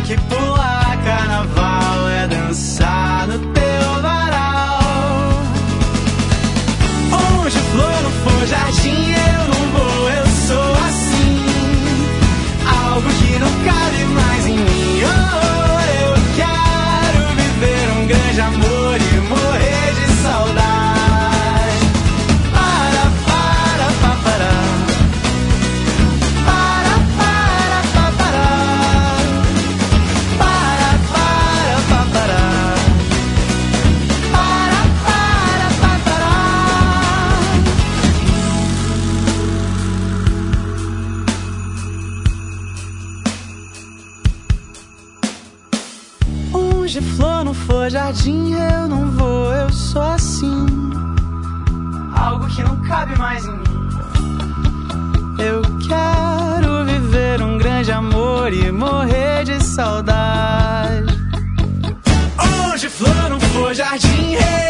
que pular carnaval é dançar no teu varal. Onde flor não for jardim, eu não vou, eu sou assim. Algo que não cabe mais em mim. Oh, eu quero viver um grande amor e morrer de saudade. Onde flor não for jardim, eu não vou, eu sou assim. Algo que não cabe mais em mim. Eu quero viver um grande amor e morrer de saudade. Onde flor não for jardim,